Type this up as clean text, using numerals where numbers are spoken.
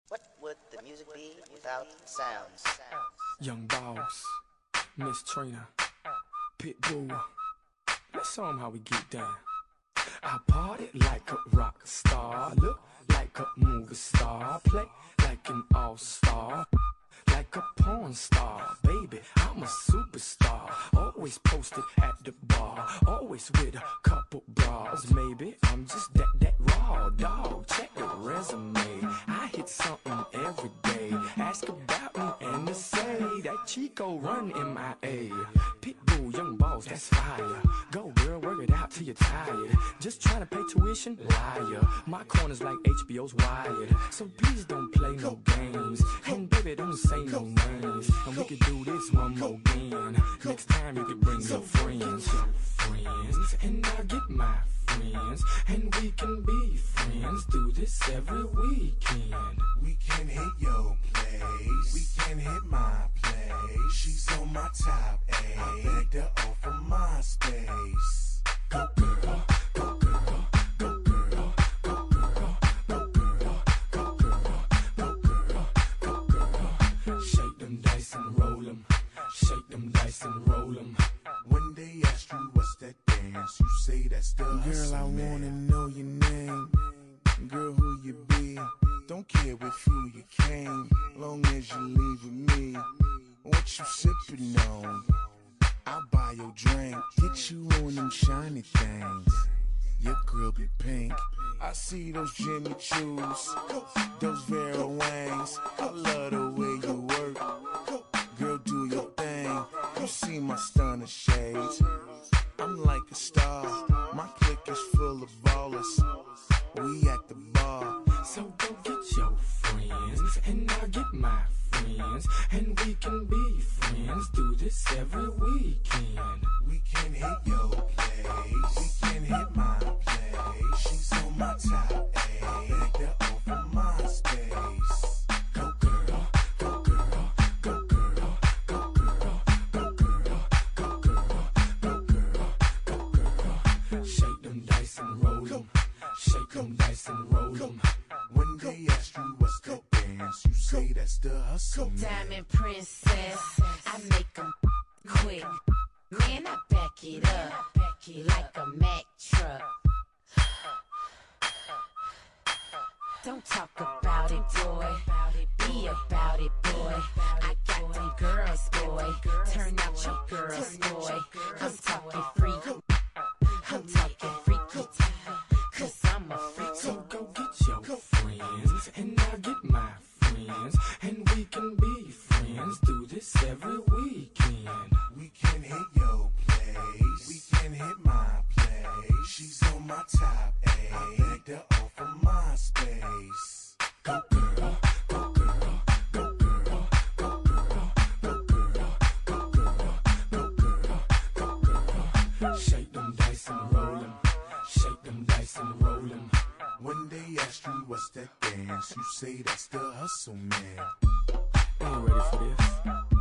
What would the music be without sounds? Young Boss, Miss Trina, Pitbull. Let's show 'em how we get down. I party like a rock star, look like a movie star, play like an all-star, like a porn star. Baby, I'm a superstar, always posted at the bar, always with a couple bras. Maybe I'm just that raw dog. Check the resume, I hit something every day. Ask about me and they say that Chico run MIA. Pitbull, Young Boss, that's fire. Go girl, work it out till you're tired. Just trying to pay tuition, liar. My corner's like HBO's Wired, so please don't play no games. And baby, don't say no names. And we could do this one more again. Next time you could bring your friends, and I'll get my friends, and we can be friends. Do this every weekend. We can hit your place, we can hit my place. She's on my top A, I begged her off of my space. Go girl, go girl, go girl, go girl, go girl, go girl, go girl, go girl. Shake them dice and roll 'em, shake them dice and roll 'em. When they ask you what's that dance, you say that's the Girl, hustle, I man. wanna know your name. Girl, who you be? Don't care with who you came, long as you leave with me. What you sippin' on? I'll buy your drink, get you on them shiny things. Your girl be pink. I see those Jimmy Choos, those Vera Wangs. I love the way you work. Girl, do your thing. You see my stunner shades. I'm like a star. My clique is full of ballers. We at the bar. So go get your friends, and I'll get my friends, and we can be friends. Do this every weekend. We can hit your place, we can hit my place. She's on my top A, I begged her off of my space. Go girl, go girl, go girl, go girl, go girl, go girl, go girl, go girl. Shake them dice and roll 'em, shake them dice and roll 'em. When they ask you what's that dance, you say that's the hustle, man. Diamond princess, I make them quick. Man, I back it up like a Mack truck. Don't talk about it, boy. Be about it, boy. I got them girls, boy. Turn out your girls, boy. I'm talking freak. I'm talking freaky, 'cause I'm a freak. So go get your friends, and I'll get my friends, and we can be friends. Do this every weekend. We can hit your place, we can hit my place. She's on my top A, I begged her off of my space. Go girl, go girl, go girl, go girl, go girl, go girl, go girl, go girl. Shake them dice and roll 'em, shake them dice and roll 'em. When they ask you what's that dance, you say that's the hustle, man. Ain't ready for this.